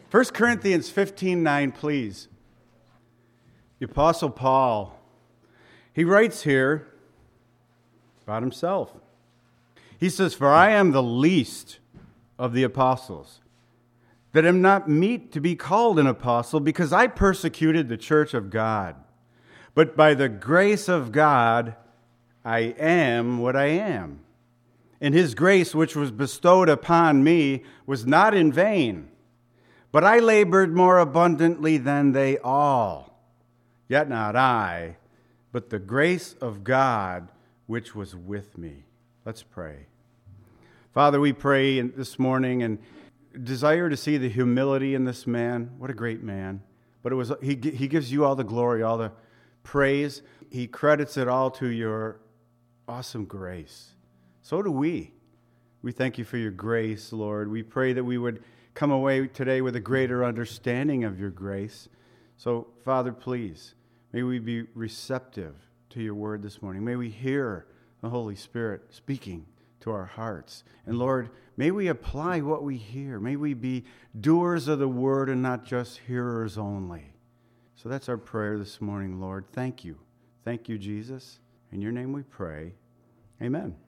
1 Corinthians 15:9, please. The Apostle Paul, he writes here about himself. He says, "For I am the least of the apostles, that am not meet to be called an apostle, because I persecuted the church of God. But by the grace of God, I am what I am. And his grace, which was bestowed upon me, was not in vain. But I labored more abundantly than they all. Yet not I, but the grace of God, which was with me." Let's pray. Father, we pray this morning and desire to see the humility in this man. What a great man. But he gives you all the glory, all the praise. He credits it all to your awesome grace. So do we. We thank you for your grace, Lord. We pray that we would come away today with a greater understanding of your grace. So, Father, please, may we be receptive to your word this morning. May we hear the Holy Spirit speaking to our hearts. And Lord, may we apply what we hear. May we be doers of the word and not just hearers only. So that's our prayer this morning, Lord. Thank you. Thank you, Jesus. In your name we pray. Amen.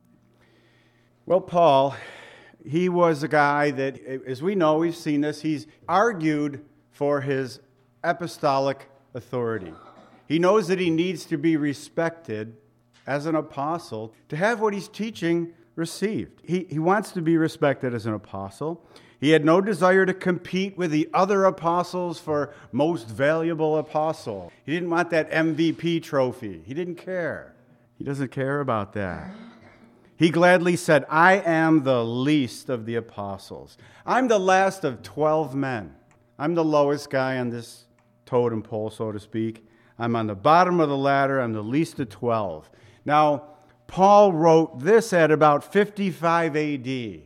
Well, Paul, he was a guy that, as we know, we've seen this, he's argued for his apostolic authority. He knows that he needs to be respected as an apostle to have what he's teaching received. He wants to be respected as an apostle. He had no desire to compete with the other apostles for most valuable apostle. He didn't want that MVP trophy. He didn't care. He doesn't care about that. He gladly said, "I am the least of the apostles. I'm the last of 12 men. I'm the lowest guy on this totem pole, so to speak. I'm on the bottom of the ladder. I'm the least of 12. Now, Paul wrote this at about 55 AD.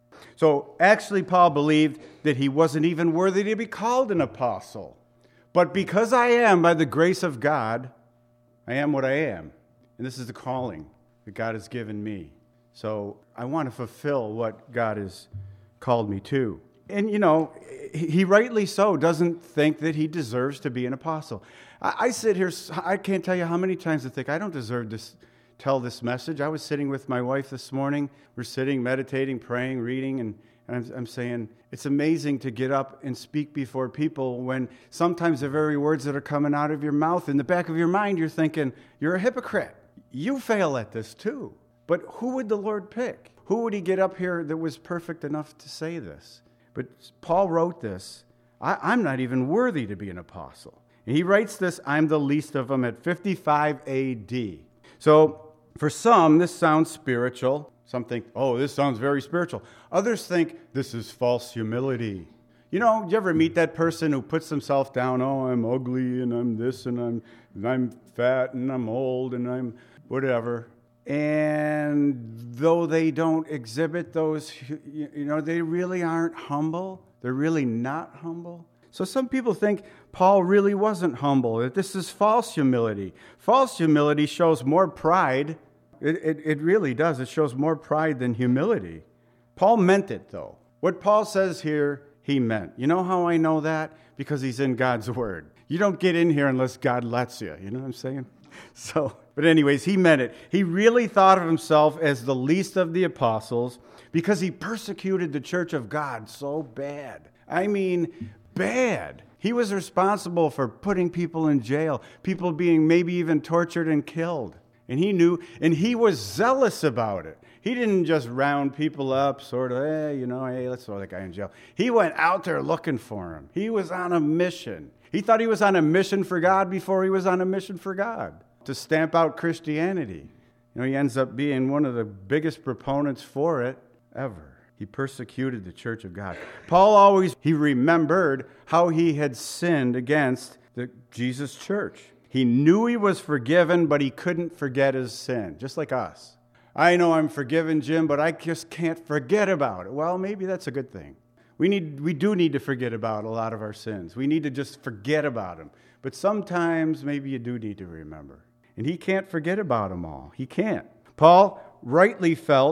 So actually, Paul believed that he wasn't even worthy to be called an apostle. But because I am, by the grace of God, I am what I am. And this is the calling that God has given me. So I want to fulfill what God has called me to. And, he rightly so doesn't think that he deserves to be an apostle. I sit here, I can't tell you how many times I think I don't deserve to tell this message. I was sitting with my wife this morning. We're sitting, meditating, praying, reading, and I'm saying, it's amazing to get up and speak before people when sometimes the very words that are coming out of your mouth, in the back of your mind, you're thinking, you're a hypocrite. You fail at this too. But who would the Lord pick? Who would he get up here that was perfect enough to say this? But Paul wrote this, I'm not even worthy to be an apostle. And he writes this, I'm the least of them, at 55 AD. So for some, this sounds spiritual. Some think, oh, this sounds very spiritual. Others think this is false humility. You ever meet that person who puts themselves down, oh, I'm ugly, and I'm this, and I'm fat, and I'm old, and I'm whatever. And though they don't exhibit those, they really aren't humble. They're really not humble. So some people think Paul really wasn't humble, that this is false humility. False humility shows more pride. It really does. It shows more pride than humility. Paul meant it, though. What Paul says here, he meant. You know how I know that? Because he's in God's Word. You don't get in here unless God lets you. You know what I'm saying? But anyways, he meant it. He really thought of himself as the least of the apostles because he persecuted the church of God so bad. I mean, bad. He was responsible for putting people in jail, people being maybe even tortured and killed. And he knew, and he was zealous about it. He didn't just round people up, sort of, hey, let's throw that guy in jail. He went out there looking for him. He was on a mission. He thought he was on a mission for God before he was on a mission for God, to stamp out Christianity. He ends up being one of the biggest proponents for it ever. He persecuted the church of God. Paul he remembered how he had sinned against the Jesus church. He knew he was forgiven, but he couldn't forget his sin, just like us. I know I'm forgiven, Jim, but I just can't forget about it. Well, maybe that's a good thing. We do need to forget about a lot of our sins. We need to just forget about them. But sometimes maybe you do need to remember. And he can't forget about them all. He can't. Paul rightly felt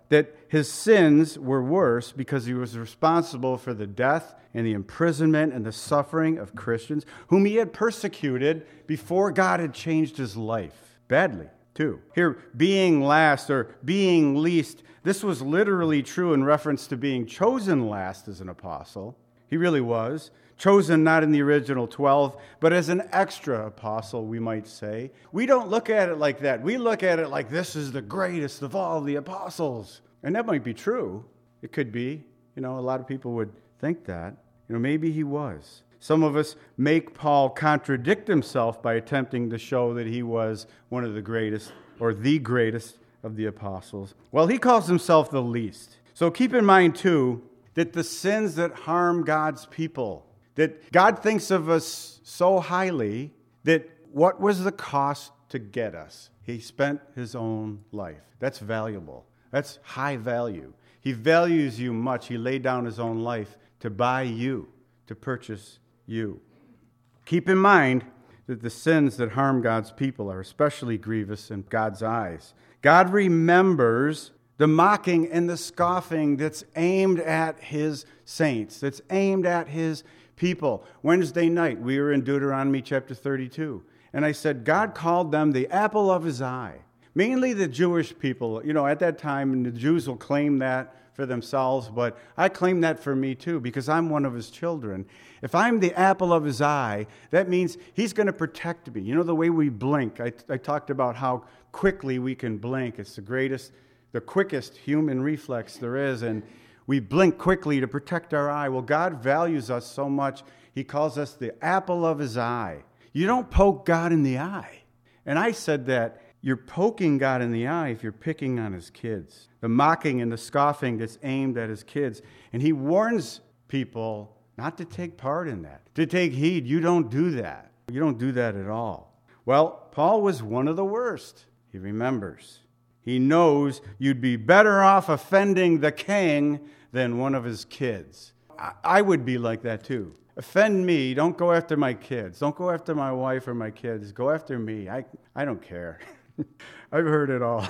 that his sins were worse because he was responsible for the death and the imprisonment and the suffering of Christians whom he had persecuted before God had changed his life. Badly, too. Here, being last or being least, this was literally true in reference to being chosen last as an apostle. He really was. Chosen not in the original 12, but as an extra apostle, we might say. We don't look at it like that. We look at it like this is the greatest of all the apostles. And that might be true. It could be. A lot of people would think that. Maybe he was. Some of us make Paul contradict himself by attempting to show that he was one of the greatest or the greatest of the apostles. Well, he calls himself the least. So keep in mind, too, that the sins that harm God's people, that God thinks of us so highly that what was the cost to get us? He spent his own life. That's valuable. That's high value. He values you much. He laid down his own life to buy you, to purchase you. Keep in mind that the sins that harm God's people are especially grievous in God's eyes. God remembers the mocking and the scoffing that's aimed at his saints, that's aimed at his people. Wednesday night, we were in Deuteronomy chapter 32, and I said God called them the apple of his eye. Mainly the Jewish people. At that time, and the Jews will claim that for themselves, but I claim that for me too, because I'm one of his children. If I'm the apple of his eye, that means he's going to protect me. The way we blink. I talked about how quickly we can blink. It's the quickest human reflex there is, and we blink quickly to protect our eye. Well, God values us so much, he calls us the apple of his eye. You don't poke God in the eye. And I said that you're poking God in the eye if you're picking on his kids. The mocking and the scoffing that's aimed at his kids. And he warns people not to take part in that, to take heed. You don't do that. You don't do that at all. Well, Paul was one of the worst. He remembers. He knows you'd be better off offending the king than one of his kids. I would be like that too. Offend me. Don't go after my kids. Don't go after my wife or my kids. Go after me. I don't care. I've heard it all.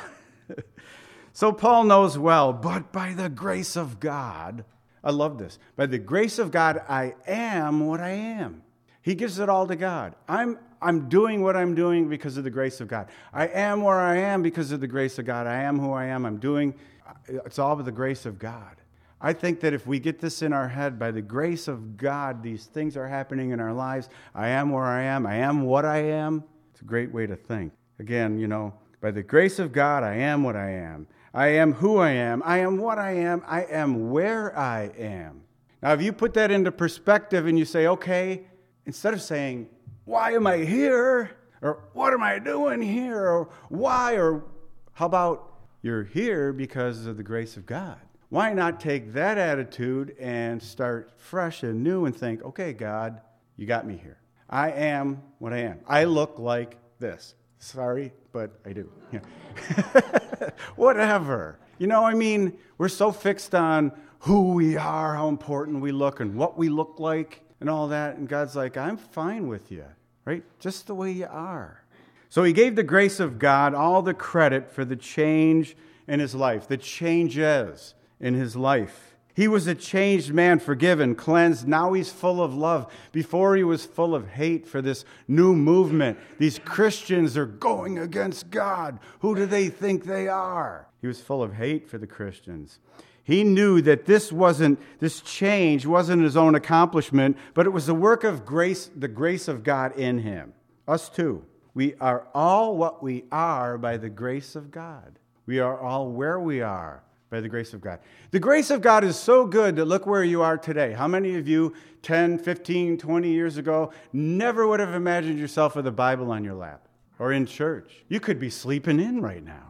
So Paul knows well, but by the grace of God, I love this. By the grace of God, I am what I am. He gives it all to God. I'm doing what I'm doing because of the grace of God. I am where I am because of the grace of God. I am who I am. It's all by the grace of God. I think that if we get this in our head, by the grace of God, these things are happening in our lives. I am where I am what I am. It's a great way to think. Again, by the grace of God, I am what I am. I am who I am what I am where I am. Now, if you put that into perspective and you say, okay, instead of saying, why am I here? Or what am I doing here? Or why? Or how about you're here because of the grace of God? Why not take that attitude and start fresh and new and think, okay, God, you got me here. I am what I am. I look like this. Sorry, but I do. Yeah. Whatever. We're so fixed on who we are, how important we look, and what we look like, and all that. And God's like, I'm fine with you, right? Just the way you are. So he gave the grace of God all the credit for the change in his life, the changes in his life. He was a changed man, forgiven, cleansed. Now he's full of love. Before he was full of hate for this new movement. These Christians are going against God. Who do they think they are? He was full of hate for the Christians. He knew that this change wasn't his own accomplishment, but it was the work of grace, the grace of God in him. Us too. We are all what we are by the grace of God. We are all where we are by the grace of God. The grace of God is so good that look where you are today. How many of you 10, 15, 20 years ago never would have imagined yourself with a Bible on your lap or in church? You could be sleeping in right now.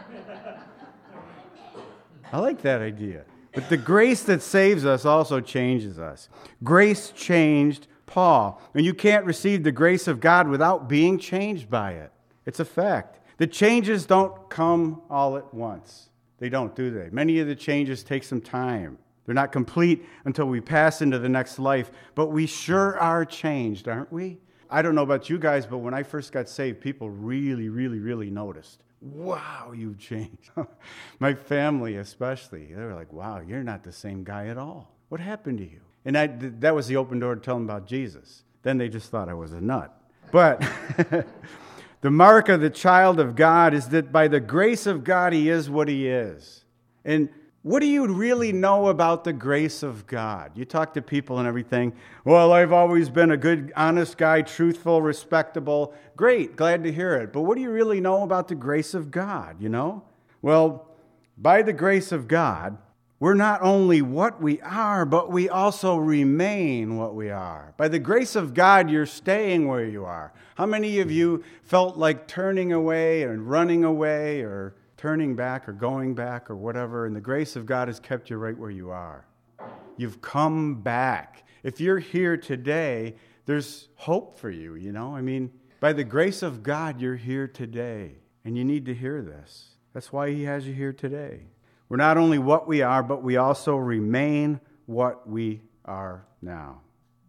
I like that idea. But the grace that saves us also changes us. Grace changed Paul. And you can't receive the grace of God without being changed by it. It's a fact. The changes don't come all at once. They don't, do they? Many of the changes take some time. They're not complete until we pass into the next life. But we sure are changed, aren't we? I don't know about you guys, but when I first got saved, people really, really, really noticed. wow, you've changed. My family especially, they were like, wow, you're not the same guy at all. What happened to you? And that was the open door to tell them about Jesus. Then they just thought I was a nut. But the mark of the child of God is that by the grace of God, he is what he is. And what do you really know about the grace of God? You talk to people and everything. Well, I've always been a good, honest guy, truthful, respectable. Great, glad to hear it. But what do you really know about the grace of God, you know? Well, by the grace of God, we're not only what we are, but we also remain what we are. By the grace of God, you're staying where you are. How many of you felt like turning away and running away or turning back or going back or whatever, and the grace of God has kept you right where you are? You've come back. If you're here today, there's hope for you, you know? I mean, by the grace of God, you're here today, and you need to hear this. That's why he has you here today. We're not only what we are, but we also remain what we are now.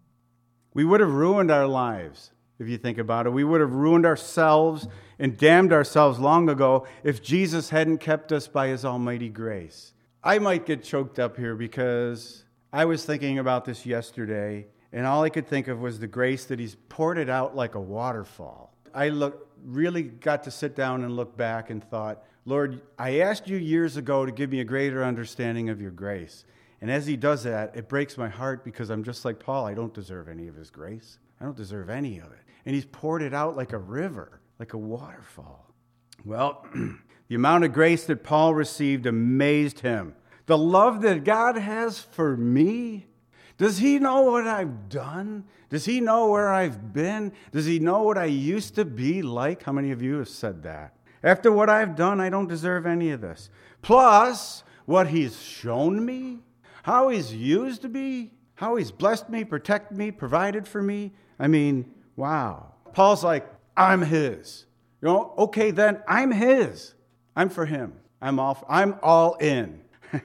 We would have ruined our lives, if you think about it. We would have ruined ourselves and damned ourselves long ago if Jesus hadn't kept us by his almighty grace. I might get choked up here because I was thinking about this yesterday, and all I could think of was the grace that he's poured it out like a waterfall. I really got to sit down and look back and thought, Lord, I asked you years ago to give me a greater understanding of your grace. And as he does that, it breaks my heart because I'm just like Paul. I don't deserve any of his grace. I don't deserve any of it. And he's poured it out like a river, like a waterfall. Well, the amount of grace that Paul received amazed him. The love that God has for me. Does he know what I've done? Does he know where I've been? Does he know what I used to be like? How many of you have said that? After what I've done, I don't deserve any of this. Plus, what he's shown me, how he's used me, how he's blessed me, protected me, provided for me. I mean, wow. Paul's like, I'm his. You know, okay then, I'm his. I'm for him. I'm all in.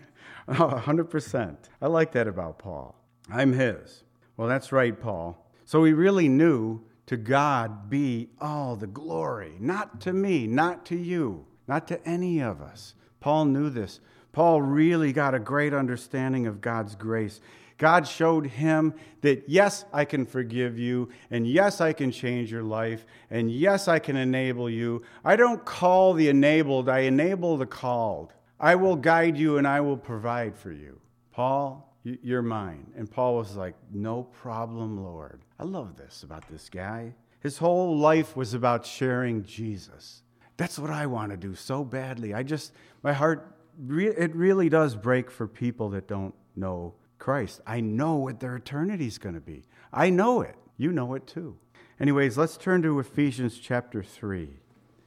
100%. I like that about Paul. I'm his. Well, that's right, Paul. So he really knew to God be all the glory. Not to me, not to you, not to any of us. Paul knew this. Paul really got a great understanding of God's grace. God showed him that, yes, I can forgive you, and yes, I can change your life, and yes, I can enable you. I don't call the enabled, I enable the called. I will guide you, and I will provide for you. Paul, you're mine. And Paul was like, no problem, Lord. I love this about this guy. His whole life was about sharing Jesus. That's what I want to do so badly. My heart, it really does break for people that don't know Christ. I know what their eternity is going to be. I know it. You know it too. Anyways, let's turn to Ephesians chapter 3.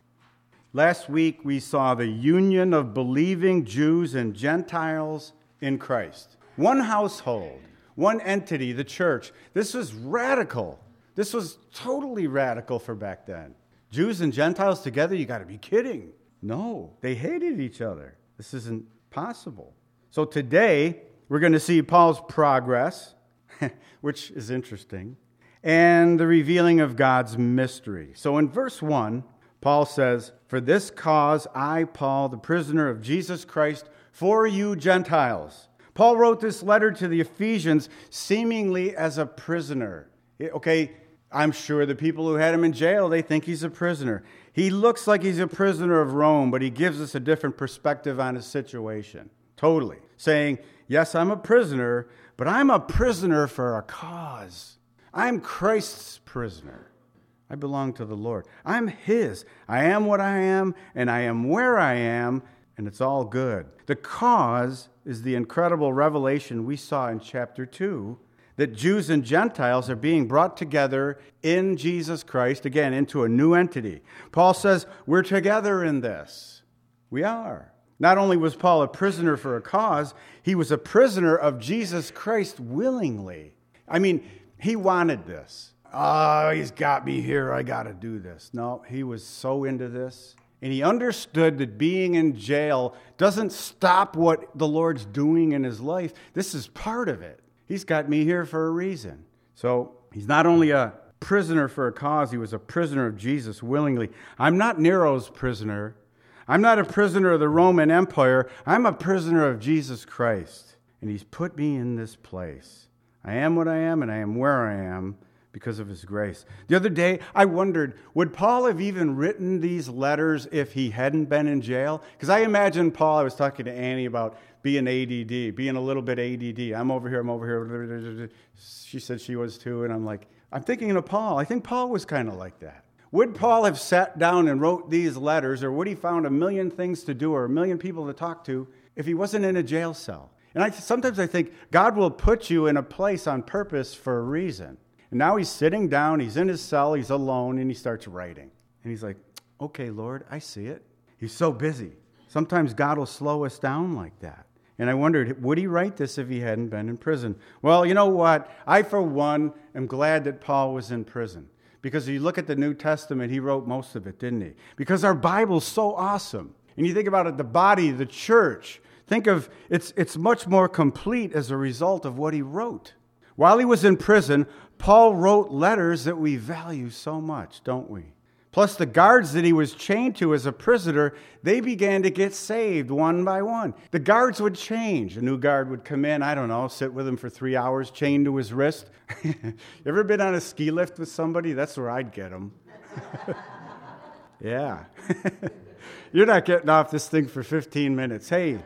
Last week we saw the union of believing Jews and Gentiles in Christ. One household, one entity, the church. This was radical. This was totally radical for back then. Jews and Gentiles together, you got to be kidding. No, they hated each other. This isn't possible. So today, we're going to see Paul's progress, which is interesting, and the revealing of God's mystery. So in verse 1, Paul says, "For this cause I, Paul, the prisoner of Jesus Christ, for you Gentiles." Paul wrote this letter to the Ephesians seemingly as a prisoner. Okay, I'm sure the people who had him in jail, they think he's a prisoner. He looks like he's a prisoner of Rome, but he gives us a different perspective on his situation. Totally. Saying, yes, I'm a prisoner, but I'm a prisoner for a cause. I'm Christ's prisoner. I belong to the Lord. I'm his. I am what I am, and I am where I am, and it's all good. The cause is the incredible revelation we saw in chapter 2, that Jews and Gentiles are being brought together in Jesus Christ, again, into a new entity. Paul says, we're together in this. We are. Not only was Paul a prisoner for a cause, he was a prisoner of Jesus Christ willingly. I mean, he wanted this. Oh, he's got me here. I got to do this. No, he was so into this. And he understood that being in jail doesn't stop what the Lord's doing in his life. This is part of it. He's got me here for a reason. So he's not only a prisoner for a cause, he was a prisoner of Jesus willingly. I'm not Nero's prisoner. I'm not a prisoner of the Roman Empire. I'm a prisoner of Jesus Christ. And he's put me in this place. I am what I am, and I am where I am because of his grace. The other day, I wondered, would Paul have even written these letters if he hadn't been in jail? Because I imagine Paul, I was talking to Annie about being ADD, being a little bit ADD. I'm over here. She said she was too, and I'm thinking of Paul. I think Paul was kind of like that. Would Paul have sat down and wrote these letters, or would he found a million things to do or a million people to talk to if he wasn't in a jail cell? And sometimes I think God will put you in a place on purpose for a reason. And now he's sitting down, he's in his cell, he's alone, and he starts writing. And he's like, okay, Lord, I see it. He's so busy. Sometimes God will slow us down like that. And I wondered, would he write this if he hadn't been in prison? Well, you know what? I, for one, am glad that Paul was in prison. Because if you look at the New Testament, he wrote most of it, didn't he? Because our Bible's so awesome. And you think about it, the body, the church, think of it's much more complete as a result of what he wrote. While he was in prison, Paul wrote letters that we value so much, don't we? Plus, the guards that he was chained to as a prisoner, they began to get saved one by one. The guards would change. A new guard would come in, I don't know, sit with him for 3 hours, chained to his wrist. You ever been on a ski lift with somebody? That's where I'd get them. Yeah. You're not getting off this thing for 15 minutes. Hey.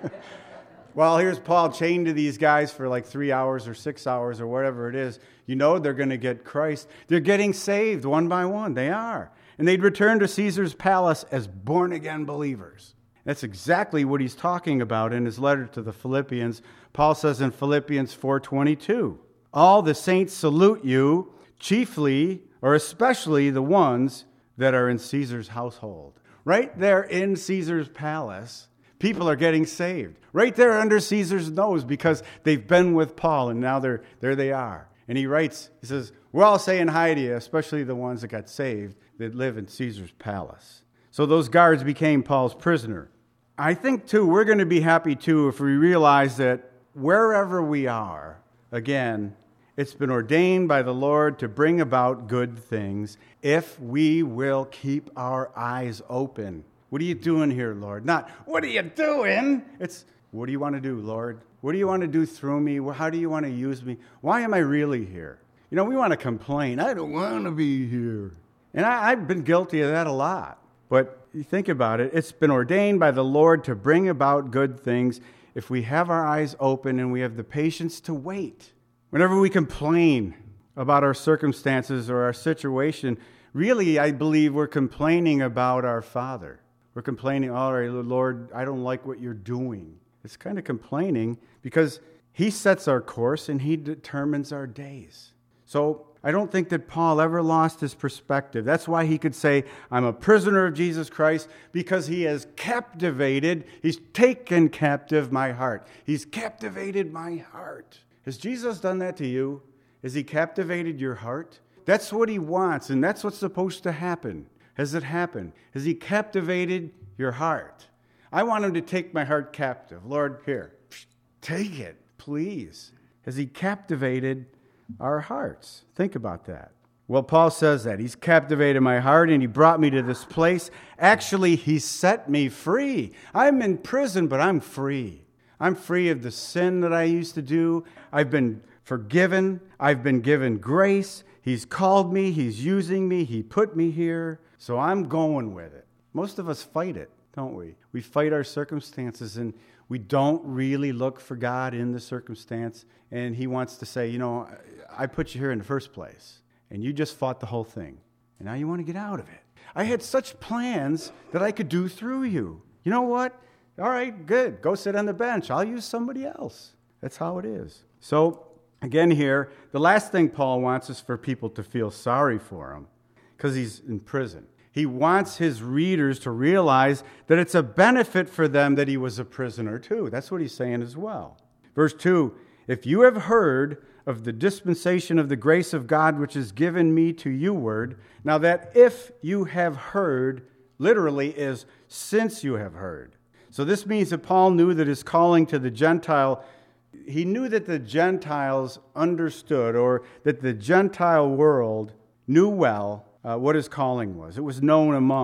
Well, here's Paul chained to these guys for like 3 hours or 6 hours or whatever it is. You know they're going to get Christ. They're getting saved one by one. They are. And they'd return to Caesar's palace as born-again believers. That's exactly what he's talking about in his letter to the Philippians. Paul says in Philippians 4:22, all the saints salute you, chiefly or especially the ones that are in Caesar's household. Right there in Caesar's palace, people are getting saved. Right there under Caesar's nose because they've been with Paul and now there they are. And he writes, he says, we're all saying hi to you, especially the ones that got saved that live in Caesar's palace. So those guards became Paul's prisoner. I think, too, we're going to be happy, too, if we realize that wherever we are, again, it's been ordained by the Lord to bring about good things if we will keep our eyes open. What are you doing here, Lord? Not, what are you doing? It's, what do you want to do, Lord? What do you want to do through me? How do you want to use me? Why am I really here? You know, we want to complain. I don't want to be here. And I've been guilty of that a lot. But you think about it, it's been ordained by the Lord to bring about good things if we have our eyes open and we have the patience to wait. Whenever we complain about our circumstances or our situation, really, I believe we're complaining about our Father. We're complaining, all right, Lord, I don't like what you're doing. It's kind of complaining because he sets our course and he determines our days. So I don't think that Paul ever lost his perspective. That's why he could say, I'm a prisoner of Jesus Christ, because he has captivated, he's taken captive my heart. He's captivated my heart. Has Jesus done that to you? Has he captivated your heart? That's what he wants, and that's what's supposed to happen. Has it happened? Has he captivated your heart? I want him to take my heart captive. Lord, here, take it, please. Has he captivated our hearts? Think about that. Well, Paul says that. He's captivated my heart and he brought me to this place. Actually, he set me free. I'm in prison, but I'm free. I'm free of the sin that I used to do. I've been forgiven. I've been given grace. He's called me. He's using me. He put me here. So I'm going with it. Most of us fight it, don't we? We fight our circumstances and we don't really look for God in the circumstance. And he wants to say, you know, I put you here in the first place. And you just fought the whole thing. And now you want to get out of it. I had such plans that I could do through you. You know what? All right, good. Go sit on the bench. I'll use somebody else. That's how it is. So, again here, the last thing Paul wants is for people to feel sorry for him because he's in prison. He wants his readers to realize that it's a benefit for them that he was a prisoner too. That's what he's saying as well. Verse 2, if you have heard of the dispensation of the grace of God which is given me to you-ward. Now that if you have heard, literally is since you have heard. So this means that Paul knew that his calling to the Gentile, he knew that the Gentiles understood, or that the Gentile world knew well what his calling was. It was known among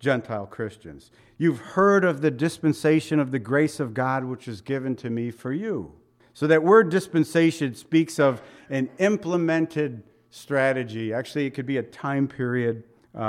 Gentile Christians. You've heard of the dispensation of the grace of God which is given to me for you. So that word dispensation speaks of an implemented strategy. Actually, it could be a time period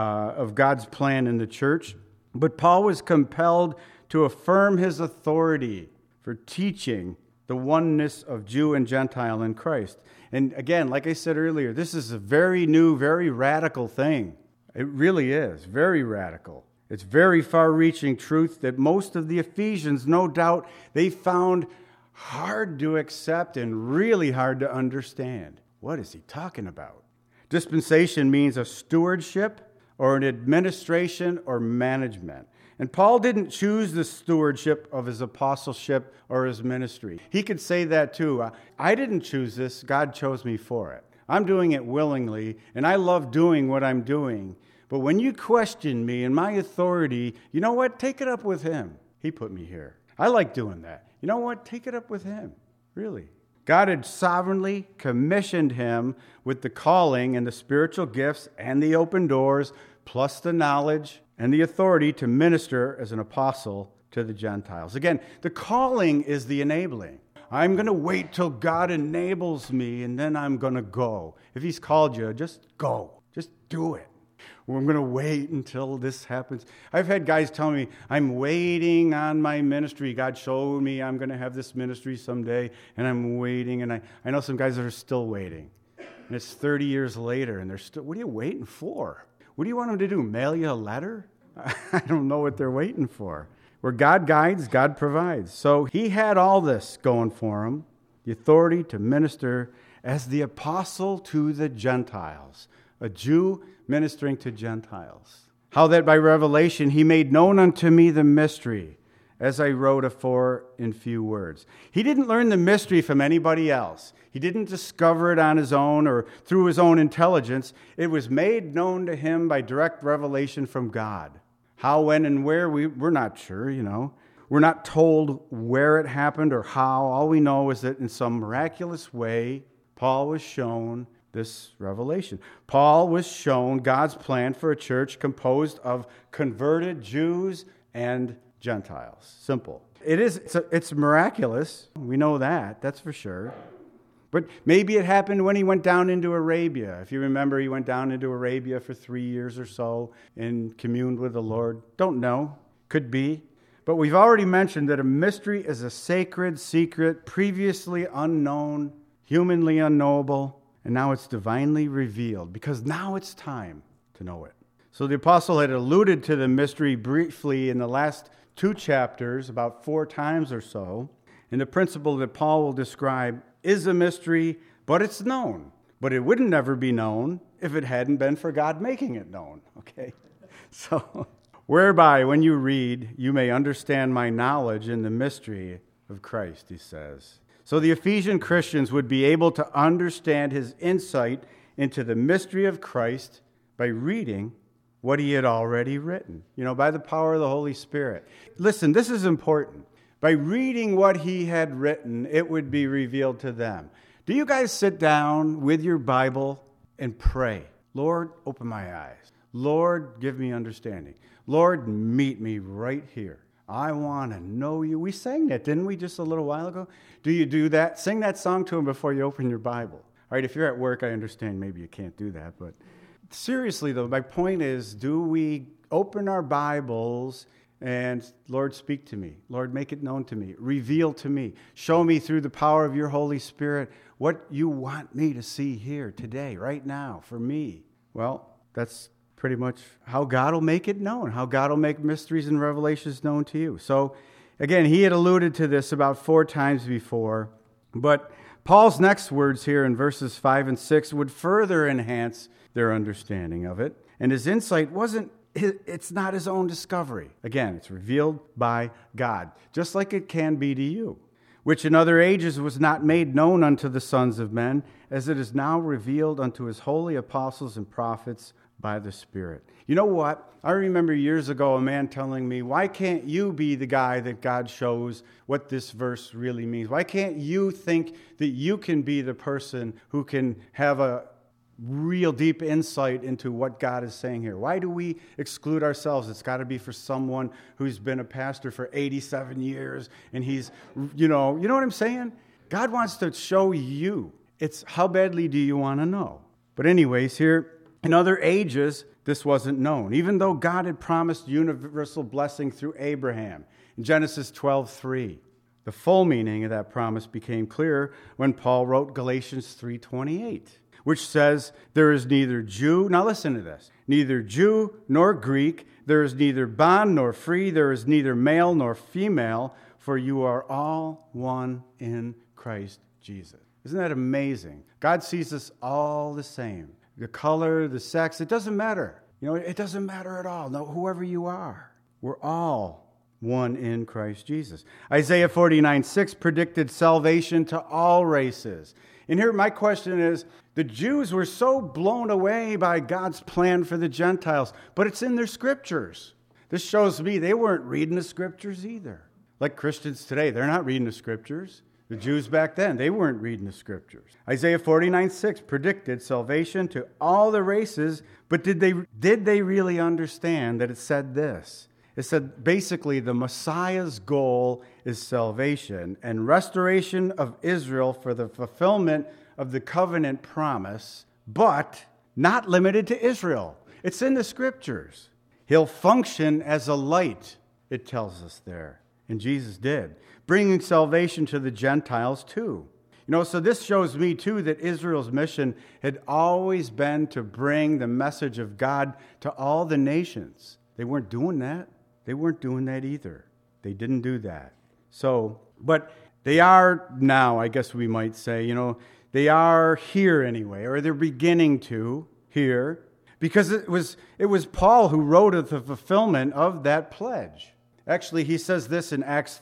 of God's plan in the church. But Paul was compelled to affirm his authority for teaching the oneness of Jew and Gentile in Christ. And again, like I said earlier, this is a very new, very radical thing. It really is, very radical. It's very far-reaching truth that most of the Ephesians, no doubt, they found hard to accept and really hard to understand. What is he talking about? Dispensation means a stewardship or an administration or management. And Paul didn't choose the stewardship of his apostleship or his ministry. He could say that too. I didn't choose this. God chose me for it. I'm doing it willingly, and I love doing what I'm doing. But when you question me and my authority, you know what? Take it up with him. He put me here. I like doing that. You know what? Take it up with him. Really. God had sovereignly commissioned him with the calling and the spiritual gifts and the open doors, plus the knowledge and the authority to minister as an apostle to the Gentiles. Again, the calling is the enabling. I'm going to wait till God enables me, and then I'm going to go. If he's called you, just go. Just do it. Well, I'm going to wait until this happens. I've had guys tell me, I'm waiting on my ministry. God showed me I'm going to have this ministry someday, and I'm waiting. And I know some guys that are still waiting. And it's 30 years later, and they're still, what are you waiting for? What do you want them to do, mail you a letter? I don't know what they're waiting for. Where God guides, God provides. So he had all this going for him, the authority to minister as the apostle to the Gentiles, a Jew ministering to Gentiles. How that by revelation he made known unto me the mystery, as I wrote afore in few words. He didn't learn the mystery from anybody else. He didn't discover it on his own or through his own intelligence. It was made known to him by direct revelation from God. How, when, and where, we're not sure, We're not told where it happened or how. All we know is that in some miraculous way, Paul was shown this revelation. Paul was shown God's plan for a church composed of converted Jews and Gentiles. Simple. It's miraculous. We know that. That's for sure. But maybe it happened when he went down into Arabia. If you remember, he went down into Arabia for 3 years or so and communed with the Lord. Don't know. Could be. But we've already mentioned that a mystery is a sacred secret, previously unknown, humanly unknowable, and now it's divinely revealed because now it's time to know it. So the apostle had alluded to the mystery briefly in the last 2 chapters, about 4 times or so. And the principle that Paul will describe is a mystery, but it's known. But it wouldn't never be known if it hadn't been for God making it known. Okay? So, whereby when you read, you may understand my knowledge in the mystery of Christ, he says. So the Ephesian Christians would be able to understand his insight into the mystery of Christ by reading what he had already written, by the power of the Holy Spirit. Listen, this is important. By reading what he had written, it would be revealed to them. Do you guys sit down with your Bible and pray? Lord, open my eyes. Lord, give me understanding. Lord, meet me right here. I want to know you. We sang that, didn't we, just a little while ago? Do you do that? Sing that song to him before you open your Bible. All right, if you're at work, I understand maybe you can't do that. But seriously, though, my point is, do we open our Bibles and, Lord, speak to me. Lord, make it known to me. Reveal to me. Show me through the power of your Holy Spirit what you want me to see here today, right now, for me. Well, that's pretty much how God will make it known, how God will make mysteries and revelations known to you. So, again, he had alluded to this about 4 times before, but Paul's next words here in verses 5 and 6 would further enhance their understanding of it, and his insight it's not his own discovery. Again, it's revealed by God, just like it can be to you, which in other ages was not made known unto the sons of men, as it is now revealed unto his holy apostles and prophets by the Spirit. You know what? I remember years ago a man telling me, why can't you be the guy that God shows what this verse really means? Why can't you think that you can be the person who can have a real deep insight into what God is saying here. Why do we exclude ourselves? It's got to be for someone who's been a pastor for 87 years and he's, you know what I'm saying? God wants to show you. It's how badly do you want to know? But anyways, here in other ages, this wasn't known, even though God had promised universal blessing through Abraham in Genesis 12:3. The full meaning of that promise became clear when Paul wrote Galatians 3:28. Which says, there is neither Jew, now listen to this, neither Jew nor Greek, there is neither bond nor free, there is neither male nor female, for you are all one in Christ Jesus. Isn't that amazing? God sees us all the same. The color, the sex, it doesn't matter. It doesn't matter at all. No, whoever you are, we're all one in Christ Jesus. Isaiah 49:6 predicted salvation to all races. And here my question is, the Jews were so blown away by God's plan for the Gentiles, but it's in their scriptures. This shows me they weren't reading the scriptures either. Like Christians today, they're not reading the scriptures. The Jews back then, they weren't reading the scriptures. Isaiah 49:6 predicted salvation to all the races, but did they really understand that it said this? It said basically the Messiah's goal is salvation and restoration of Israel for the fulfillment of the covenant promise, but not limited to Israel. It's in the scriptures. He'll function as a light, it tells us there. And Jesus did, bringing salvation to the Gentiles too. So this shows me too that Israel's mission had always been to bring the message of God to all the nations. They weren't doing that. They weren't doing that either. They didn't do that. But they are now, I guess we might say, they are here anyway, or they're beginning to here, because it was Paul who wrote of the fulfillment of that pledge. Actually, he says this in Acts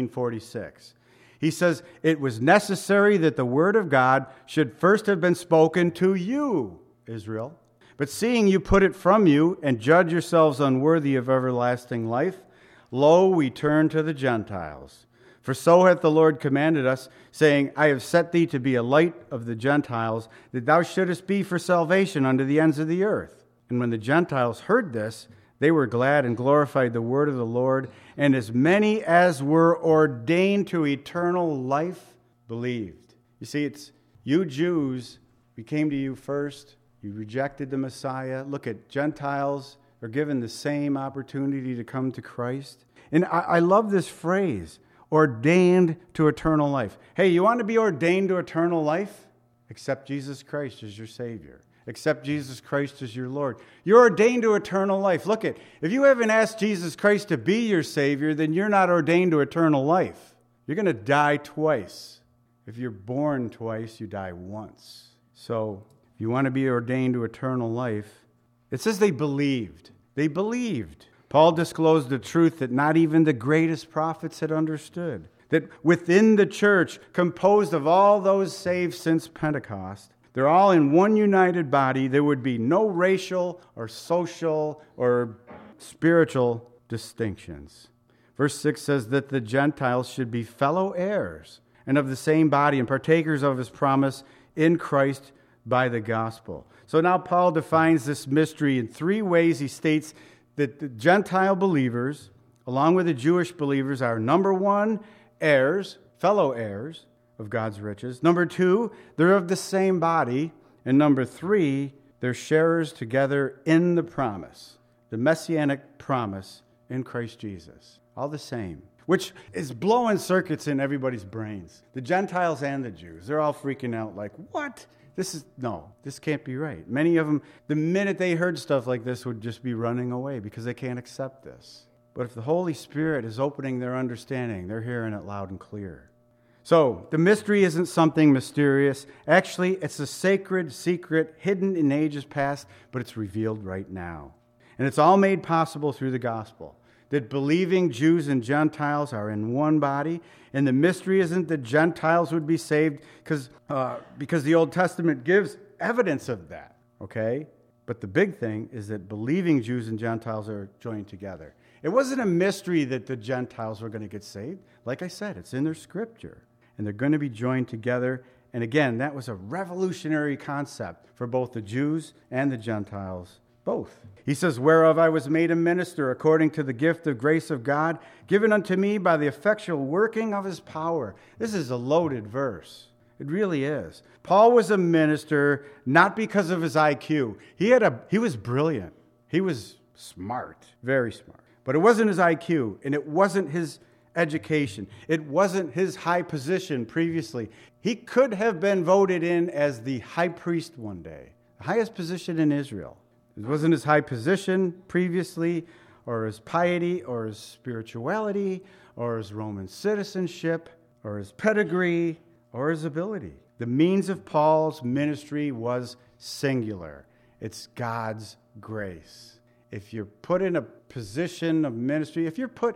13:46. He says, it was necessary that the word of God should first have been spoken to you, Israel. But seeing you put it from you and judge yourselves unworthy of everlasting life, lo, we turn to the Gentiles. For so hath the Lord commanded us, saying, I have set thee to be a light of the Gentiles, that thou shouldest be for salvation unto the ends of the earth. And when the Gentiles heard this, they were glad and glorified the word of the Lord, and as many as were ordained to eternal life believed. You see, it's you Jews, we came to you first. You rejected the Messiah. Look at Gentiles are given the same opportunity to come to Christ. And I love this phrase, ordained to eternal life. Hey, you want to be ordained to eternal life? Accept Jesus Christ as your Savior. Accept Jesus Christ as your Lord. You're ordained to eternal life. Look at, if you haven't asked Jesus Christ to be your Savior, then you're not ordained to eternal life. You're going to die twice. If you're born twice, you die once. So, if you want to be ordained to eternal life, it says they believed. They believed. Paul disclosed the truth that not even the greatest prophets had understood. That within the church, composed of all those saved since Pentecost, they're all in one united body. There would be no racial or social or spiritual distinctions. Verse 6 says that the Gentiles should be fellow heirs and of the same body and partakers of his promise in Christ by the gospel. So now Paul defines this mystery in three ways. He states that the Gentile believers, along with the Jewish believers, are number one, heirs, fellow heirs of God's riches. Number two, they're of the same body. And number three, they're sharers together in the promise, the messianic promise in Christ Jesus. All the same, which is blowing circuits in everybody's brains. The Gentiles and the Jews, they're all freaking out like, what? This can't be right. Many of them, the minute they heard stuff like this, would just be running away because they can't accept this. But if the Holy Spirit is opening their understanding, they're hearing it loud and clear. So, the mystery isn't something mysterious. Actually, it's a sacred secret hidden in ages past, but it's revealed right now. And it's all made possible through the gospel. That believing Jews and Gentiles are in one body. And the mystery isn't that Gentiles would be saved because the Old Testament gives evidence of that, okay? But the big thing is that believing Jews and Gentiles are joined together. It wasn't a mystery that the Gentiles were going to get saved. Like I said, it's in their scripture. And they're going to be joined together And again, that was a revolutionary concept for both the Jews and the Gentiles, both. He says, whereof I was made a minister according to the gift of grace of God, given unto me by the effectual working of his power. This is a loaded verse. It really is. Paul was a minister not because of his IQ. He was brilliant. He was smart, very smart. But it wasn't his IQ, and it wasn't his education. It wasn't his high position previously. He could have been voted in as the high priest one day, the highest position in Israel. It wasn't his high position previously, or his piety, or his spirituality, or his Roman citizenship, or his pedigree, or his ability. The means of Paul's ministry was singular. It's God's grace. If you're put in a position of ministry,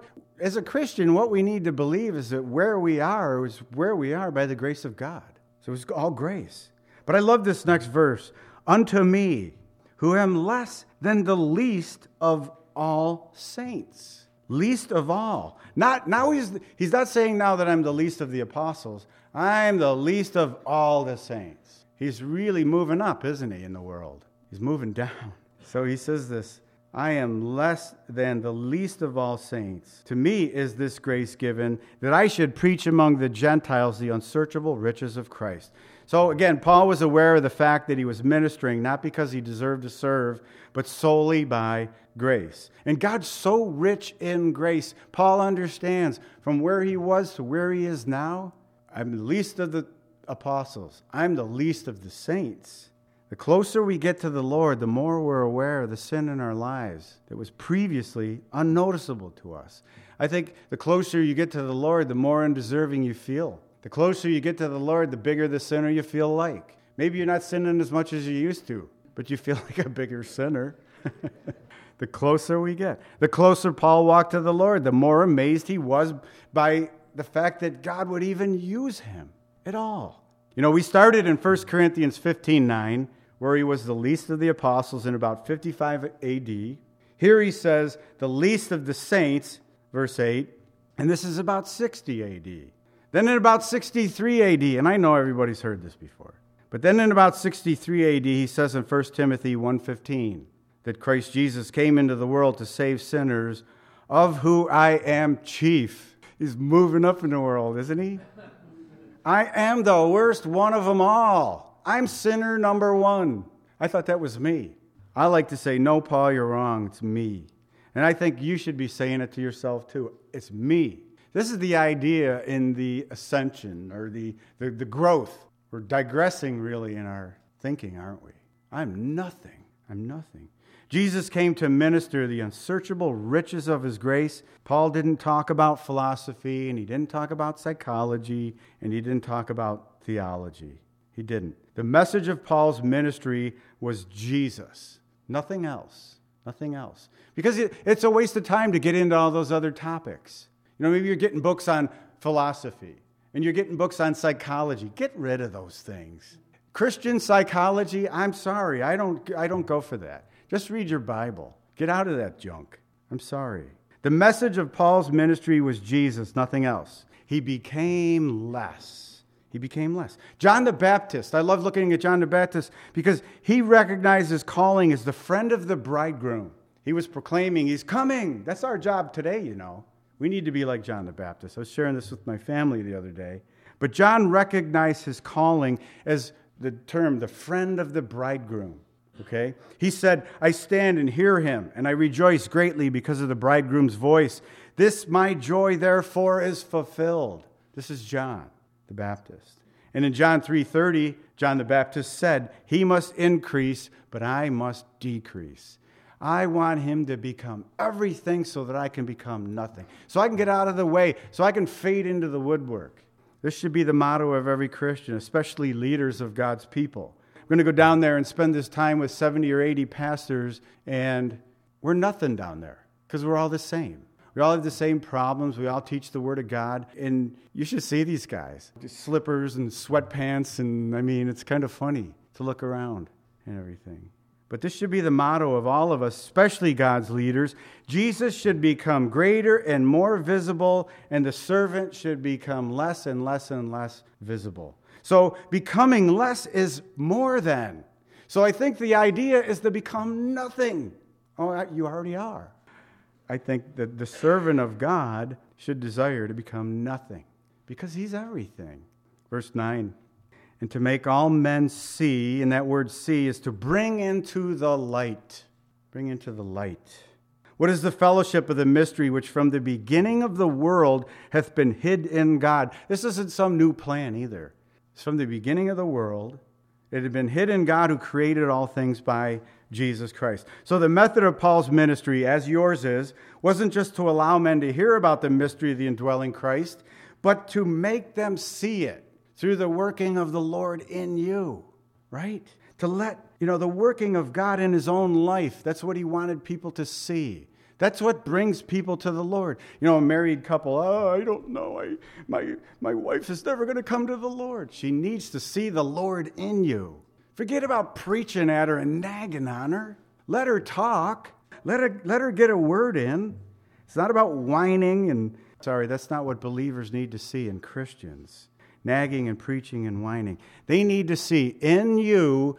as a Christian, what we need to believe is that where we are is where we are by the grace of God. So it's all grace. But I love this next verse. Unto me, who am less than the least of all saints. Least of all. He's not saying now that I'm the least of the apostles. I'm the least of all the saints. He's really moving up, isn't he, in the world? He's moving down. So he says this, I am less than the least of all saints. To me is this grace given, that I should preach among the Gentiles the unsearchable riches of Christ. So again, Paul was aware of the fact that he was ministering, not because he deserved to serve, but solely by grace. And God's so rich in grace. Paul understands from where he was to where he is now, I'm the least of the apostles. I'm the least of the saints. The closer we get to the Lord, the more we're aware of the sin in our lives that was previously unnoticeable to us. I think the closer you get to the Lord, the more undeserving you feel. The closer you get to the Lord, the bigger the sinner you feel like. Maybe you're not sinning as much as you used to, but you feel like a bigger sinner. The closer we get. The closer Paul walked to the Lord, the more amazed he was by the fact that God would even use him at all. You know, we started in 1 Corinthians 15:9, where he was the least of the apostles in about 55 AD. Here he says, the least of the saints, verse 8, and this is about 60 AD. Then in about 63 AD, and I know everybody's heard this before, but then in about 63 AD, he says in 1 Timothy 1:15, that Christ Jesus came into the world to save sinners, of who I am chief. He's moving up in the world, isn't he? I am the worst one of them all. I'm sinner number one. I thought that was me. I like to say, no, Paul, you're wrong. It's me. And I think you should be saying it to yourself too. It's me. This is the idea in the ascension or the growth. We're digressing really in our thinking, aren't we? I'm nothing. I'm nothing. Jesus came to minister the unsearchable riches of his grace. Paul didn't talk about philosophy, and he didn't talk about psychology, and he didn't talk about theology. He didn't. The message of Paul's ministry was Jesus. Nothing else. Nothing else. Because it's a waste of time to get into all those other topics. You know, maybe you're getting books on philosophy, and you're getting books on psychology. Get rid of those things. Christian psychology, I'm sorry, I don't go for that. Just read your Bible. Get out of that junk. I'm sorry. The message of Paul's ministry was Jesus, nothing else. He became less. He became less. John the Baptist, I love looking at John the Baptist because he recognized his calling as the friend of the bridegroom. He was proclaiming, he's coming. That's our job today, you know. We need to be like John the Baptist. I was sharing this with my family the other day. But John recognized his calling as the term, the friend of the bridegroom. Okay? He said, I stand and hear him, and I rejoice greatly because of the bridegroom's voice. This my joy, therefore, is fulfilled. This is John the Baptist. And in John 3:30, John the Baptist said, he must increase, but I must decrease. I want him to become everything so that I can become nothing. So I can get out of the way, so I can fade into the woodwork. This should be the motto of every Christian, especially leaders of God's people. We're going to go down there and spend this time with 70 or 80 pastors, and we're nothing down there because we're all the same. We all have the same problems. We all teach the Word of God, and you should see these guys. Just slippers and sweatpants, and I mean, it's kind of funny to look around and everything. But this should be the motto of all of us, especially God's leaders. Jesus should become greater and more visible, and the servant should become less and less and less visible. So becoming less is more than. So I think the idea is to become nothing. Oh, you already are. I think that the servant of God should desire to become nothing because he's everything. Verse 9, and to make all men see, and that word see is to bring into the light. Bring into the light. What is the fellowship of the mystery which from the beginning of the world hath been hid in God? This isn't some new plan either. It's from the beginning of the world. It had been hid in God who created all things by Jesus Christ. So the method of Paul's ministry, as yours is, wasn't just to allow men to hear about the mystery of the indwelling Christ, but to make them see it through the working of the Lord in you, right? To let, the working of God in his own life, that's what he wanted people to see. That's what brings people to the Lord. A married couple, I don't know, my wife is never going to come to the Lord. She needs to see the Lord in you. Forget about preaching at her and nagging on her. Let her talk. Let her get a word in. It's not about whining and, that's not what believers need to see in Christians. Nagging and preaching and whining. They need to see in you,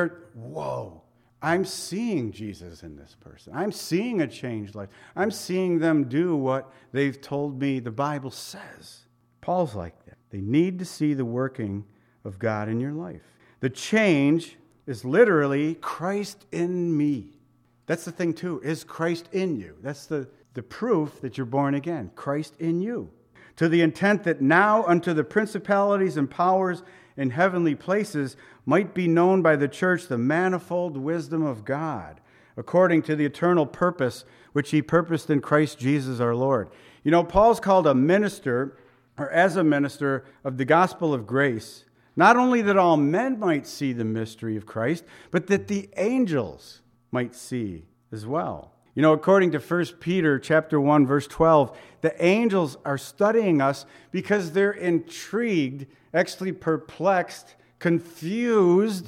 whoa, I'm seeing Jesus in this person. I'm seeing a changed life. I'm seeing them do what they've told me the Bible says. Paul's like that. They need to see the working of God in your life. The change is literally Christ in me. That's the thing too, is Christ in you. That's the proof that you're born again. Christ in you. To the intent that now unto the principalities and powers in heavenly places might be known by the church the manifold wisdom of God, according to the eternal purpose which he purposed in Christ Jesus our Lord. Paul's called a minister, or as a minister, of the gospel of grace, not only that all men might see the mystery of Christ, but that the angels might see as well. According to 1 Peter chapter 1, verse 12, the angels are studying us because they're intrigued, actually perplexed, confused.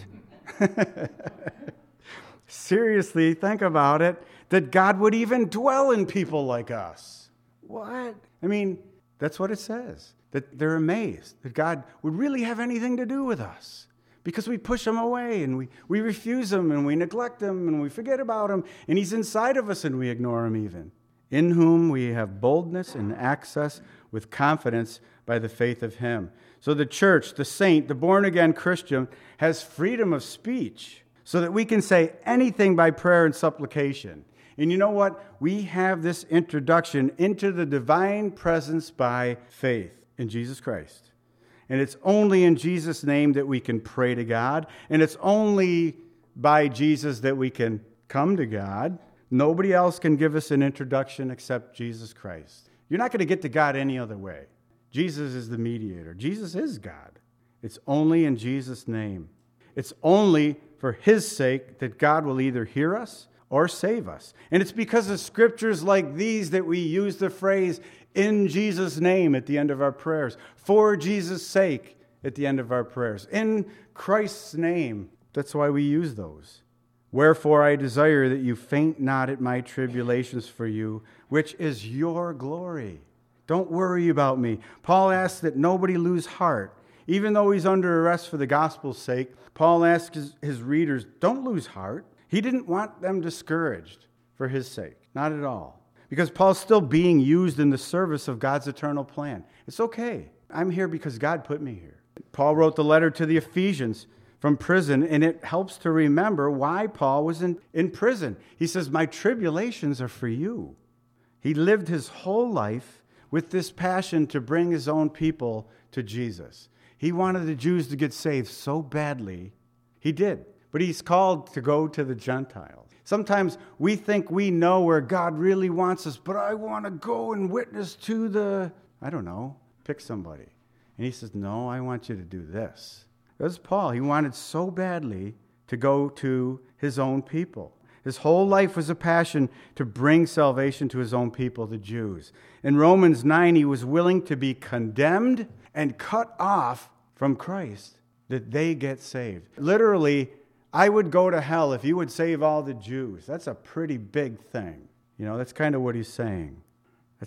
Seriously, think about it, that God would even dwell in people like us. What? That's what it says, that they're amazed that God would really have anything to do with us. Because we push him away and we refuse him and we neglect him and we forget about him. And he's inside of us and we ignore him even. In whom we have boldness and access with confidence by the faith of him. So the church, the saint, the born-again Christian has freedom of speech so that we can say anything by prayer and supplication. And you know what? We have this introduction into the divine presence by faith in Jesus Christ. And it's only in Jesus' name that we can pray to God. And it's only by Jesus that we can come to God. Nobody else can give us an introduction except Jesus Christ. You're not going to get to God any other way. Jesus is the mediator. Jesus is God. It's only in Jesus' name. It's only for his sake that God will either hear us or save us. And it's because of scriptures like these that we use the phrase, in Jesus' name at the end of our prayers. For Jesus' sake at the end of our prayers. In Christ's name. That's why we use those. Wherefore I desire that you faint not at my tribulations for you, which is your glory. Don't worry about me. Paul asks that nobody lose heart. Even though he's under arrest for the gospel's sake, Paul asks his readers, don't lose heart. He didn't want them discouraged for his sake. Not at all. Because Paul's still being used in the service of God's eternal plan. It's okay. I'm here because God put me here. Paul wrote the letter to the Ephesians from prison, and it helps to remember why Paul was in prison. He says, my tribulations are for you. He lived his whole life with this passion to bring his own people to Jesus. He wanted the Jews to get saved so badly. He did. But he's called to go to the Gentiles. Sometimes we think we know where God really wants us, but I want to go and witness to pick somebody. And he says, no, I want you to do this. That's Paul. He wanted so badly to go to his own people. His whole life was a passion to bring salvation to his own people, the Jews. In Romans 9, he was willing to be condemned and cut off from Christ that they get saved. Literally, I would go to hell if you would save all the Jews. That's a pretty big thing. That's kind of what he's saying.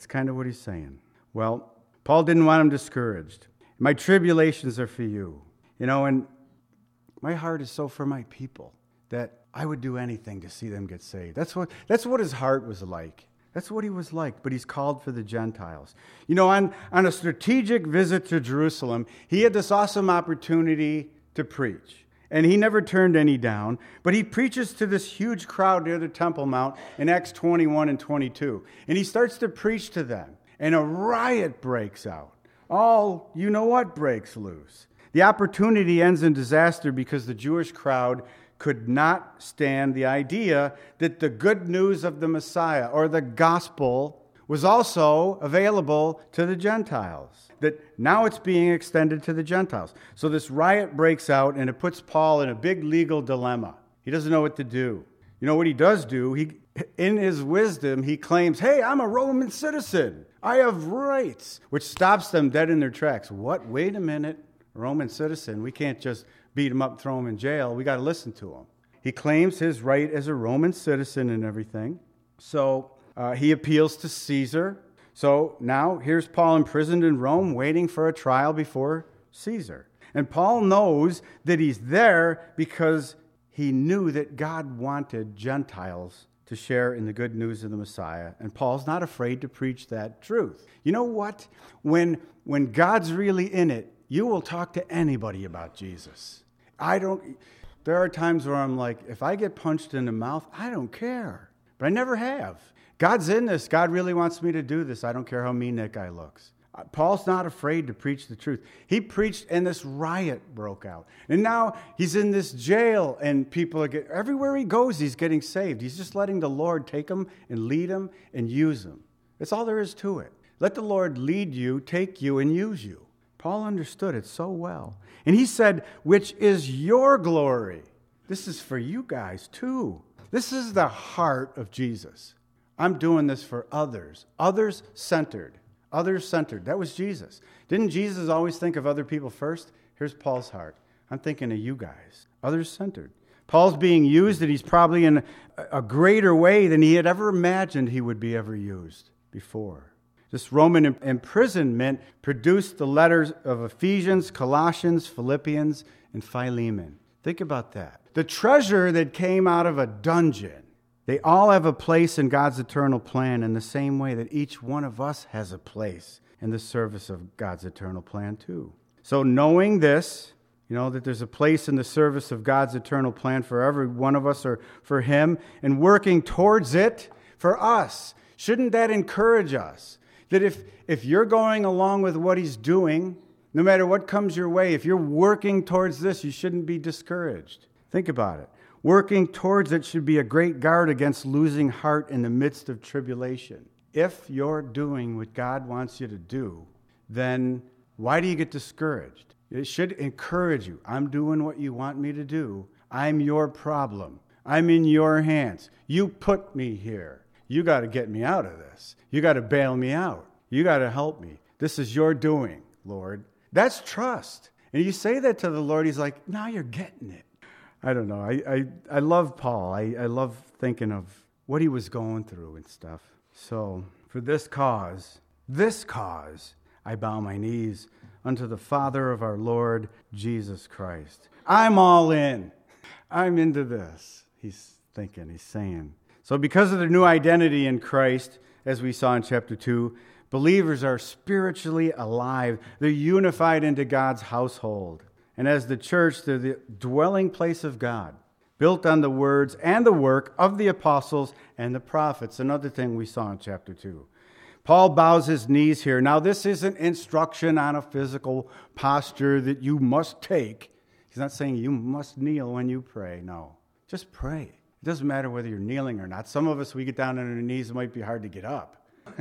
Well, Paul didn't want them discouraged. My tribulations are for you. And my heart is so for my people that I would do anything to see them get saved. That's what his heart was like. That's what he was like, but he's called for the Gentiles. On a strategic visit to Jerusalem, he had this awesome opportunity to preach. And he never turned any down, but he preaches to this huge crowd near the Temple Mount in Acts 21 and 22. And he starts to preach to them, and a riot breaks out. All, breaks loose. The opportunity ends in disaster because the Jewish crowd could not stand the idea that the good news of the Messiah or the gospel was also available to the Gentiles, that now it's being extended to the Gentiles. So this riot breaks out, and it puts Paul in a big legal dilemma. He doesn't know what to do. What he does do? In his wisdom, he claims, hey, I'm a Roman citizen. I have rights, which stops them dead in their tracks. What? Wait a minute. Roman citizen. We can't just beat him up, throw him in jail. We got to listen to him. He claims his right as a Roman citizen and everything. So he appeals to Caesar. So now here's Paul imprisoned in Rome, waiting for a trial before Caesar. And Paul knows that he's there because he knew that God wanted Gentiles to share in the good news of the Messiah. And Paul's not afraid to preach that truth. You know what? When God's really in it, you will talk to anybody about Jesus. There are times where I'm like, if I get punched in the mouth, I don't care. But I never have. God's in this. God really wants me to do this. I don't care how mean that guy looks. Paul's not afraid to preach the truth. He preached and this riot broke out. And now he's in this jail and people are everywhere he goes, he's getting saved. He's just letting the Lord take him and lead him and use him. That's all there is to it. Let the Lord lead you, take you, and use you. Paul understood it so well. And he said, which is your glory. This is for you guys too. This is the heart of Jesus. I'm doing this for others. Others-centered. Others-centered. That was Jesus. Didn't Jesus always think of other people first? Here's Paul's heart. I'm thinking of you guys. Others-centered. Paul's being used, and he's probably in a greater way than he had ever imagined he would be ever used before. This Roman imprisonment produced the letters of Ephesians, Colossians, Philippians, and Philemon. Think about that. The treasure that came out of a dungeon. They all have a place in God's eternal plan in the same way that each one of us has a place in the service of God's eternal plan too. So knowing this, that there's a place in the service of God's eternal plan for every one of us or for him, and working towards it for us, shouldn't that encourage us? That if you're going along with what he's doing, no matter what comes your way, if you're working towards this, you shouldn't be discouraged. Think about it. Working towards it should be a great guard against losing heart in the midst of tribulation. If you're doing what God wants you to do, then why do you get discouraged? It should encourage you. I'm doing what you want me to do. I'm your problem. I'm in your hands. You put me here. You got to get me out of this. You got to bail me out. You got to help me. This is your doing, Lord. That's trust. And you say that to the Lord, he's like, now you're getting it. I don't know. I love Paul. I love thinking of what he was going through and stuff. So for this cause, I bow my knees unto the Father of our Lord Jesus Christ. I'm all in. I'm into this. He's saying. So because of their new identity in Christ, as we saw in chapter 2, believers are spiritually alive. They're unified into God's household. And as the church, they're the dwelling place of God, built on the words and the work of the apostles and the prophets. Another thing we saw in chapter 2. Paul bows his knees here. Now, this isn't instruction on a physical posture that you must take. He's not saying you must kneel when you pray. No, just pray. It doesn't matter whether you're kneeling or not. Some of us, we get down on our knees, it might be hard to get up.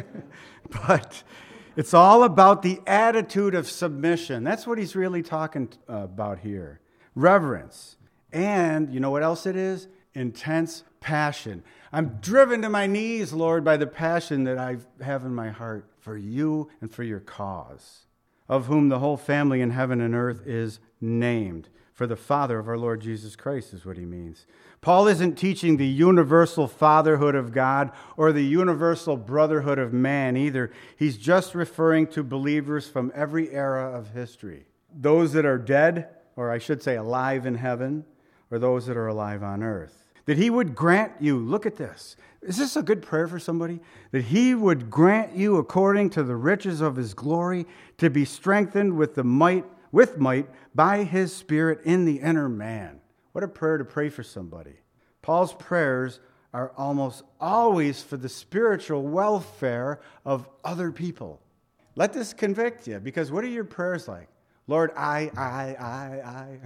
But it's all about the attitude of submission. That's what he's really talking about here. Reverence. And you know what else it is? Intense passion. I'm driven to my knees, Lord, by the passion that I have in my heart for you and for your cause, of whom the whole family in heaven and earth is named. For the Father of our Lord Jesus Christ is what he means. Paul isn't teaching the universal fatherhood of God or the universal brotherhood of man either. He's just referring to believers from every era of history. Those that are dead or I should say alive in heaven, or those that are alive on earth. That he would grant you, look at this. Is this a good prayer for somebody? That he would grant you according to the riches of his glory to be strengthened with might by his Spirit in the inner man. What a prayer to pray for somebody. Paul's prayers are almost always for the spiritual welfare of other people. Let this convict you, because what are your prayers like? Lord, I.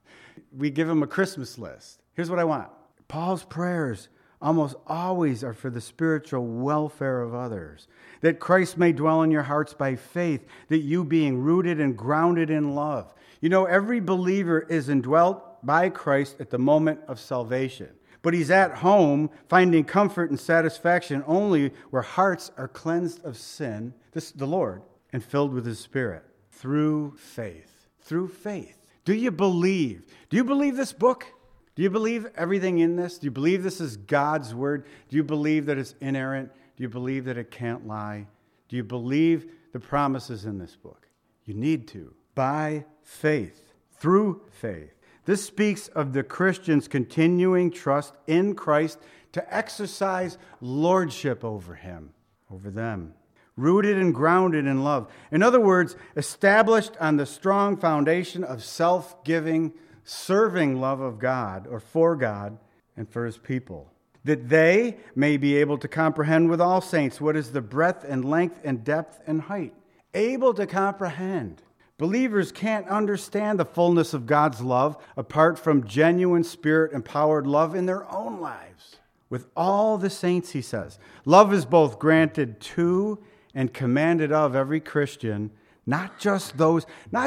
We give him a Christmas list. Here's what I want. Paul's prayers almost always are for the spiritual welfare of others. That Christ may dwell in your hearts by faith, that you being rooted and grounded in love. You know, every believer is indwelt by Christ at the moment of salvation. But he's at home finding comfort and satisfaction only where hearts are cleansed of sin, the Lord, and filled with his Spirit. Through faith. Through faith. Do you believe? Do you believe this book? Do you believe everything in this? Do you believe this is God's word? Do you believe that it's inerrant? Do you believe that it can't lie? Do you believe the promises in this book? You need to. By faith. Through faith. This speaks of the Christian's continuing trust in Christ to exercise lordship over him, over them. Rooted and grounded in love. In other words, established on the strong foundation of self-giving, serving love of God, or for God, and for his people. That they may be able to comprehend with all saints what is the breadth and length and depth and height. Able to comprehend. Believers can't understand the fullness of God's love apart from genuine Spirit-empowered love in their own lives. With all the saints, he says. Love is both granted to and commanded of every Christian, not just those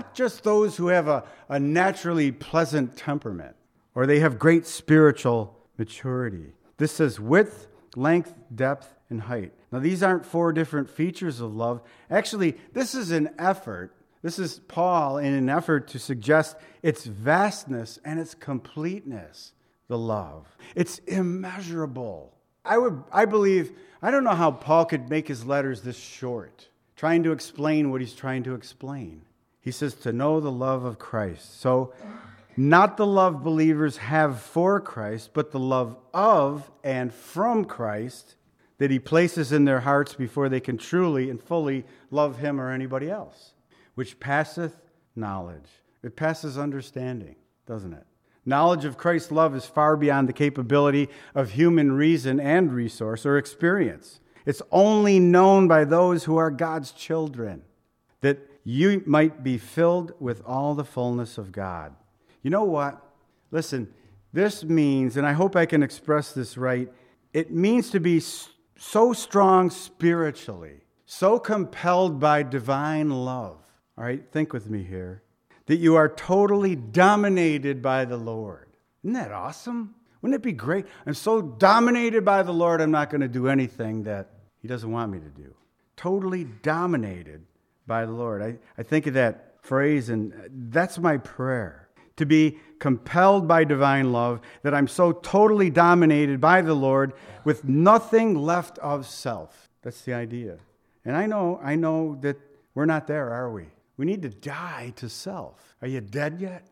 who have a naturally pleasant temperament, or they have great spiritual maturity. This says width, length, depth, and height. Now, these aren't 4 different features of love. Actually, this is an effort. This is Paul in an effort to suggest its vastness and its completeness, the love. It's immeasurable. I believe, I don't know how Paul could make his letters this short, trying to explain what he's trying to explain. He says to know the love of Christ. So, not the love believers have for Christ, but the love of and from Christ that he places in their hearts before they can truly and fully love him or anybody else. Which passeth knowledge. It passes understanding, doesn't it? Knowledge of Christ's love is far beyond the capability of human reason and resource or experience. It's only known by those who are God's children, that you might be filled with all the fullness of God. You know what? Listen, this means, and I hope I can express this right, it means to be so strong spiritually, so compelled by divine love. All right, think with me here. That you are totally dominated by the Lord. Isn't that awesome? Wouldn't it be great? I'm so dominated by the Lord, I'm not going to do anything that he doesn't want me to do. Totally dominated by the Lord. I think of that phrase, and that's my prayer. To be compelled by divine love, that I'm so totally dominated by the Lord with nothing left of self. That's the idea. And I know that we're not there, are we? We need to die to self. Are you dead yet?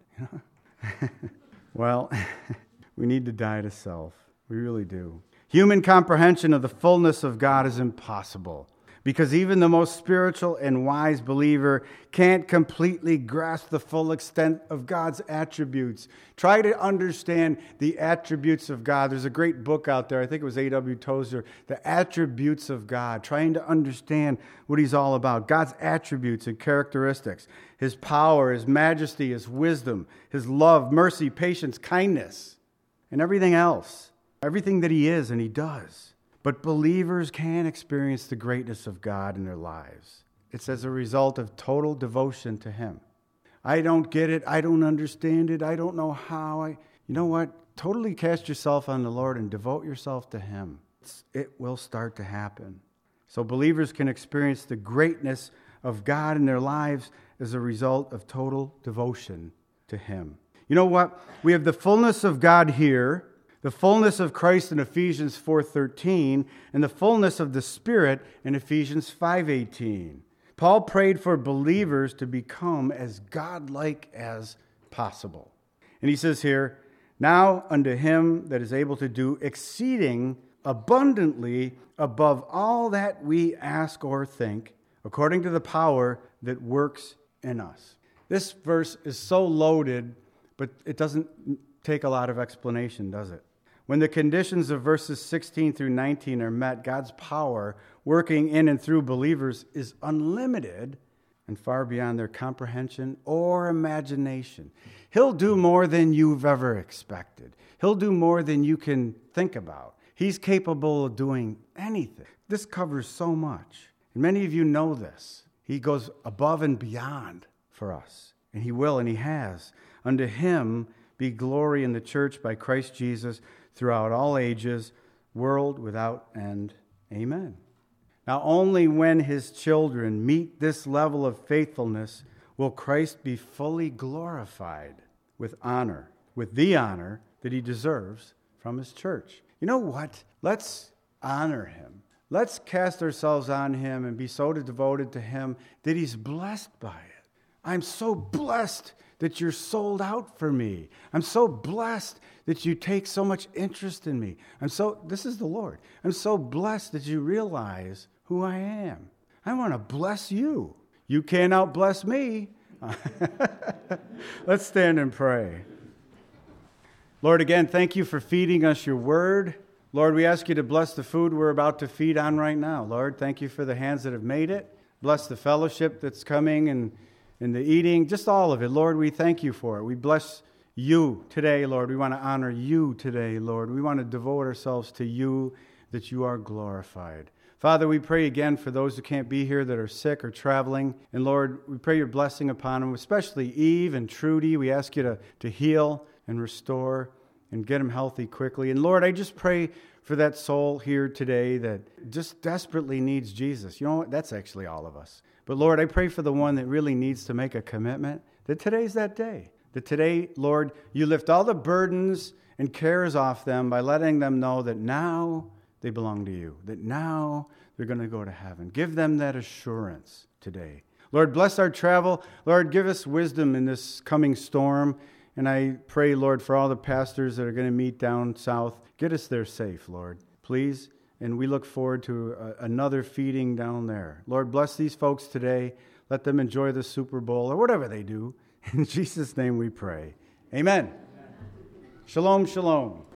Well, we need to die to self. We really do. Human comprehension of the fullness of God is impossible because even the most spiritual and wise believer can't completely grasp the full extent of God's attributes. Try to understand the attributes of God. There's a great book out there, I think it was A.W. Tozer, The Attributes of God, trying to understand what he's all about. God's attributes and characteristics, his power, his majesty, his wisdom, his love, mercy, patience, kindness, and everything else. Everything that he is and he does. But believers can experience the greatness of God in their lives. It's as a result of total devotion to him. I don't get it. I don't understand it. I don't know how. You know what? Totally cast yourself on the Lord and devote yourself to him. It will start to happen. So believers can experience the greatness of God in their lives as a result of total devotion to him. You know what? We have the fullness of God here, the fullness of Christ in Ephesians 4:13, and the fullness of the Spirit in Ephesians 5:18. Paul prayed for believers to become as godlike as possible. And he says here, now unto him that is able to do exceeding abundantly above all that we ask or think, according to the power that works in us. This verse is so loaded, but it doesn't take a lot of explanation, does it? When the conditions of verses 16 through 19 are met, God's power working in and through believers is unlimited and far beyond their comprehension or imagination. He'll do more than you've ever expected. He'll do more than you can think about. He's capable of doing anything. This covers so much. And many of you know this. He goes above and beyond for us. And he will, and he has. Unto him be glory in the church by Christ Jesus throughout all ages, world without end. Amen. Now, only when his children meet this level of faithfulness will Christ be fully glorified with honor, with the honor that he deserves from his church. You know what? Let's honor him. Let's cast ourselves on him and be so devoted to him that he's blessed by it. I'm so blessed that you're sold out for me. I'm so blessed that you take so much interest in me. This is the Lord. I'm so blessed that you realize who I am. I want to bless you. You can't outbless me. Let's stand and pray. Lord, again, thank you for feeding us your word. Lord, we ask you to bless the food we're about to feed on right now. Lord, thank you for the hands that have made it. Bless the fellowship that's coming and the eating, just all of it. Lord, we thank you for it. We bless you today, Lord. We want to honor you today, Lord. We want to devote ourselves to you, that you are glorified. Father, we pray again for those who can't be here, that are sick or traveling. And Lord, we pray your blessing upon them, especially Eve and Trudy. We ask you to heal and restore and get them healthy quickly. And Lord, I just pray for that soul here today that just desperately needs Jesus. You know what? That's actually all of us. But Lord, I pray for the one that really needs to make a commitment, that today's that day. That today, Lord, you lift all the burdens and cares off them by letting them know that now they belong to you, that now they're going to go to heaven. Give them that assurance today. Lord, bless our travel. Lord, give us wisdom in this coming storm. And I pray, Lord, for all the pastors that are going to meet down south, get us there safe, Lord, please. And we look forward to another feeding down there. Lord, bless these folks today. Let them enjoy the Super Bowl or whatever they do. In Jesus' name we pray. Amen. Shalom, shalom.